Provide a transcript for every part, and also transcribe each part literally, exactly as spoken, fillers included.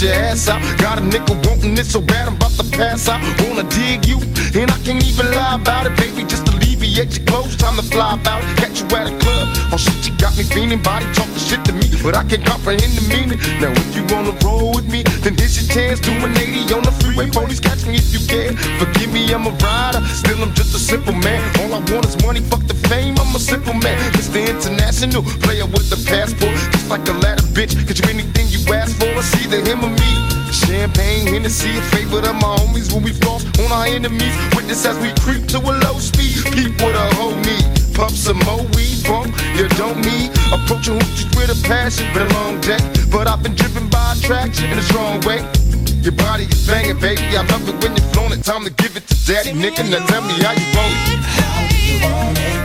bust your ass out. Got a nigga wanting it so bad I'm about to pass out. Wanna dig you, and I can't even lie about it, baby. Just alleviate your clothes, time to fly about it. Catch you at a club, oh shit, you got me feeling. Body talking shit to me, but I can't comprehend the meaning. Now if you wanna roll with me, then here's your chance. Do an eighty on the freeway, police catch me if you can. Forgive me, I'm a rider, still I'm just a simple man. All I want is money, fuck the fame, I'm a simple man. Mister International, player with the passport. Just like a ladder, bitch, get you anything you ask for. It's either him or me. Champagne, Hennessy, a favorite of my homies when we floss on our enemies. Witness as we creep to a low speed. Peep what a hoe need. Pump some more weed, bump, you don't need. Approaching hoochies with a passion, been a long day, but I've been driven by attraction in a strong way. Your body is banging, baby, I love it when you're flown it. Time to give it to daddy, nigga, now tell me how you want it. How do you want it?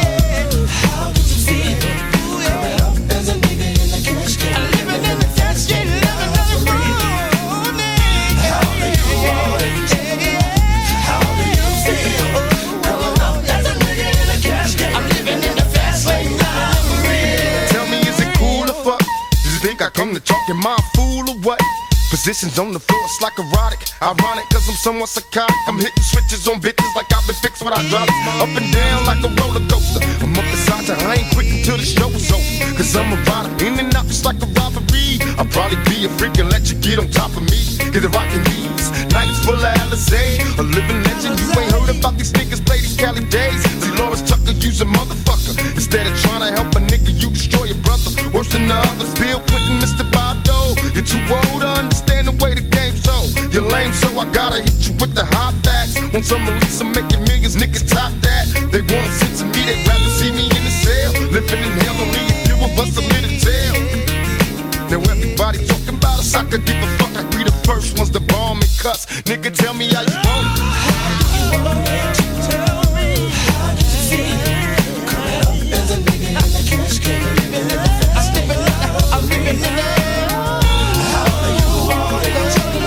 How did you feel? Coming up as a nigga in the cash game. Living in the cash game, living on the road. How do you want it? How do you feel? Coming up as a nigga in the cash game. I'm living in the fast lane, now for real. Tell me, is it cool or fuck? Do you think I come to talk in my fool or what? Positions on the floor, it's like erotic. Ironic, cause I'm somewhat psychotic. I'm hitting switches on bitches like I've been fixed with hydraulics. Up and down like a roller coaster. I'm up beside you, I ain't quick until the show is over. Cause I'm a rider, in and out just like a robbery. I'll probably be a freak and let you get on top of me. Get the rockin' these nights full of Alizé. A living legend, you ain't heard about these niggas play these Cali days. See, Lawrence Tucker, use a motherfucker. Instead of trying to help a nigga, you destroy your brother. Worse than the others, Bill Clinton, Mister Bado. You're too old to understand the way the game's so. You're lame, so I gotta hit you with the hot facts. Want some release, I'm making millions, niggas top that. They wanna sit to me, they'd rather see me in the cell. Living in hell, only a few of us are in the jail. Now everybody talking about us, I could give a fuck. I be the first ones to bomb and cuss. Nigga, tell me how you want it. How do you want it? Tell me, how did you feel? Coming up as a nigga in the cash game. Living in the fast lane, I'm living in the. How do you want it?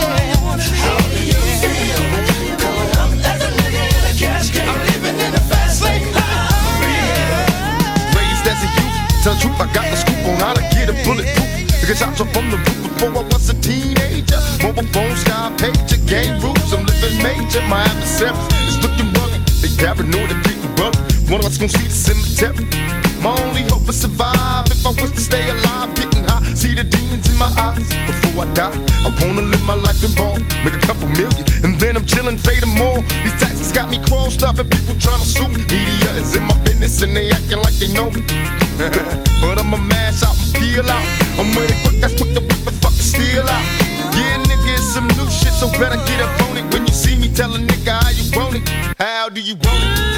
How do you feel? Coming up as a nigga in the cash game. I'm living in the fast lane, for real. Raised as a youth, tell the truth, I got the scoop on how to get a bulletproof. Nigga shots up from the roof before I was a teenager. Mobile phone, sky pager, game rules, I'm living major. My adversaries is looking rugged. They paranoid and people bug. One of us gon' see the cemetery. My only hope is survive. If I was to stay alive, getting high, see the demons in my eyes. Before I die, I wanna live my life in ball, make a couple million, and then I'm chillin', fading more. These taxes got me crossed up and people tryna sue me. Media is in my business and they acting like they know me. But I'ma mash out and peel out. I'm with it quick, that's quick to whip and fucking steal out. Yeah, nigga, it's some new shit, so better get up on it. When you see me, tell a nigga how you want it. How do you want it?